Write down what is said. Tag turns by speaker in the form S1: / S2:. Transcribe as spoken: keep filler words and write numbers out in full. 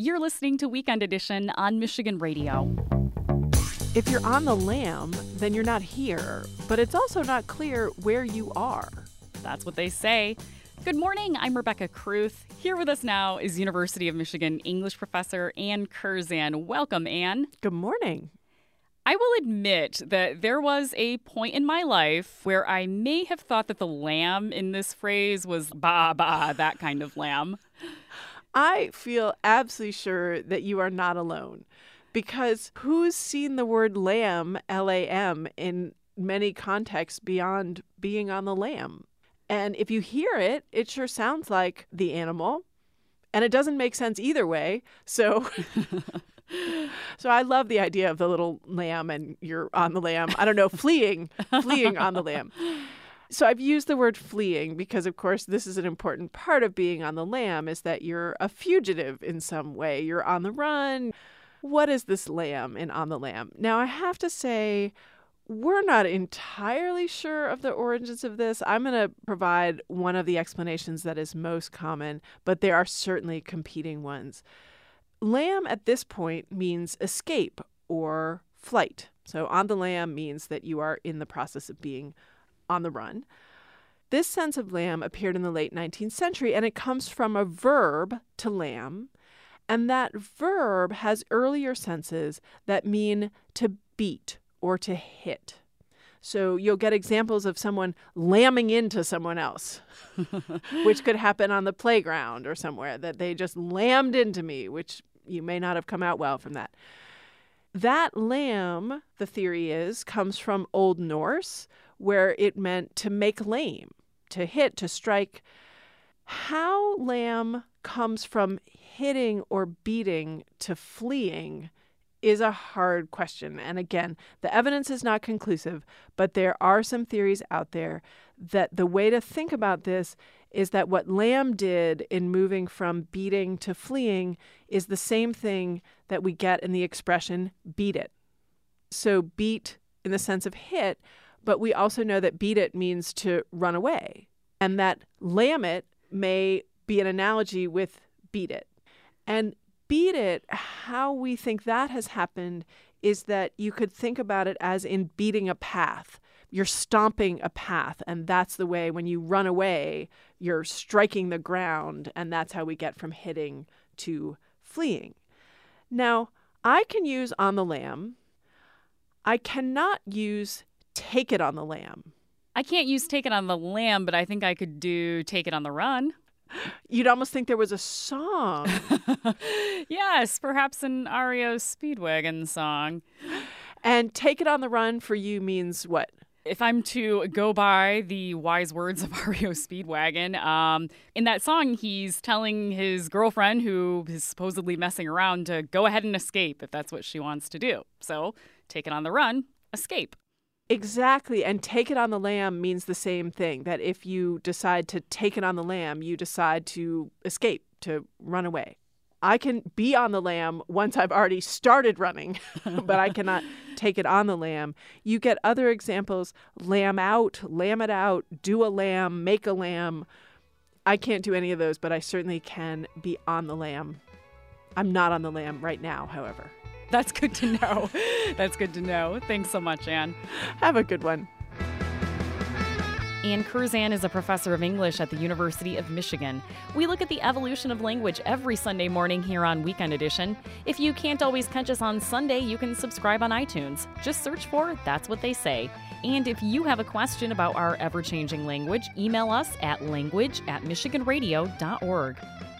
S1: You're listening to Weekend Edition on Michigan Radio.
S2: If you're on the lam, then you're not here, but it's also not clear where you are.
S1: That's what they say. Good morning, I'm Rebecca Kruth. Here with us now is University of Michigan English professor Ann Curzan. Welcome, Ann.
S2: Good morning.
S1: I will admit that there was a point in my life where I may have thought that the lamb in this phrase was ba ba, that kind of lamb.
S2: I feel absolutely sure that you are not alone, because who's seen the word lamb, L A M, in many contexts beyond being on the lam? And if you hear it, it sure sounds like the animal, and it doesn't make sense either way. So... So I love the idea of the little lamb and you're on the lam. I don't know, fleeing, fleeing on the lam. So I've used the word fleeing because, of course, this is an important part of being on the lam, is that you're a fugitive in some way. You're on the run. What is this lamb in On the Lam? Now, I have to say, we're not entirely sure of the origins of this. I'm going to provide one of the explanations that is most common, but there are certainly competing ones. Lam at this point means escape or flight. So on the lam means that you are in the process of being on the run. This sense of lam appeared in the late nineteenth century, and it comes from a verb, to lam. And that verb has earlier senses that mean to beat or to hit. So you'll get examples of someone lambing into someone else, which could happen on the playground or somewhere, that they just lammed into me, which you may not have come out well from that. That lam, the theory is, comes from Old Norse, where it meant to make lame, to hit, to strike. How lam comes from hitting or beating to fleeing is a hard question. And again, the evidence is not conclusive, but there are some theories out there that the way to think about this is that what lam did in moving from beating to fleeing is the same thing that we get in the expression beat it. So beat in the sense of hit, but we also know that beat it means to run away, and that lam it may be an analogy with beat it. And beat it, how we think that has happened is that you could think about it as in beating a path. You're stomping a path, and that's the way when you run away, you're striking the ground, and that's how we get from hitting to fleeing. Now, I can use on the lam. I cannot use take it on the lam.
S1: I can't use take it on the lam, but I think I could do take it on the run.
S2: You'd almost think there was a song.
S1: Yes, perhaps an R E O Speedwagon song.
S2: And take it on the run for you means what?
S1: If I'm to go by the wise words of R E O Speedwagon, um, in that song, he's telling his girlfriend, who is supposedly messing around, to go ahead and escape if that's what she wants to do. So take it on the run, escape.
S2: Exactly. And take it on the lam means the same thing, that if you decide to take it on the lam, you decide to escape, to run away. I can be on the lam once I've already started running, but I cannot take it on the lam. You get other examples: lam out, lam it out, do a lam, make a lam. I can't do any of those, but I certainly can be on the lam. I'm not on the lam right now, however.
S1: That's good to know. That's good to know. Thanks so much, Ann.
S2: Have a good one.
S1: Ann Curzan is a professor of English at the University of Michigan. We look at the evolution of language every Sunday morning here on Weekend Edition. If you can't always catch us on Sunday, you can subscribe on iTunes. Just search for That's What They Say. And if you have a question about our ever-changing language, email us at language at michigan radio dot org.